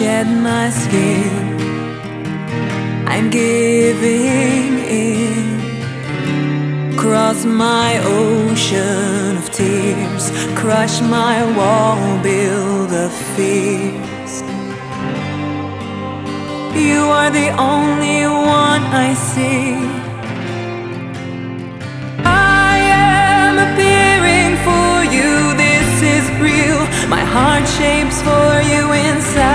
shed my skin. I'm giving in. Cross my ocean of tears, crush my wall, build of fears. You are the only one I see. I am appearing for you, this is real. My heart shapes for you inside.